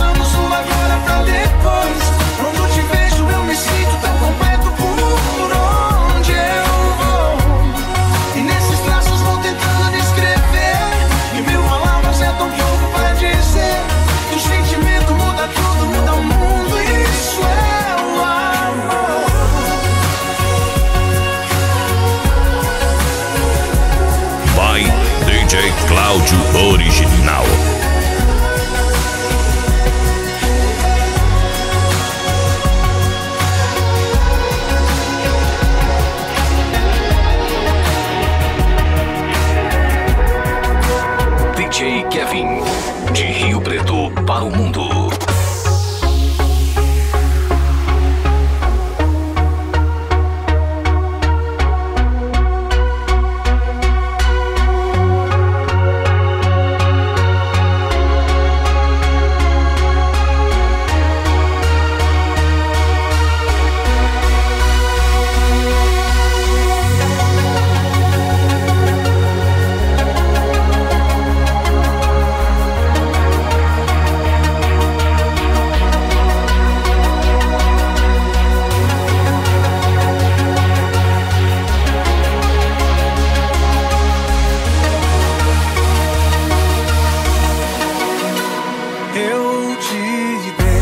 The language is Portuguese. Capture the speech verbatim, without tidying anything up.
deixamos o agora pra depois. Quando te vejo eu me sinto tão completo por onde eu vou. E nesses traços vou tentando descrever, e mil palavras é tão pouco pra dizer. Que o sentimento muda tudo, muda o mundo, isso é o amor. Vai D J Cláudio Original. D J Kevin, de Rio Preto para o mundo. Eu te dei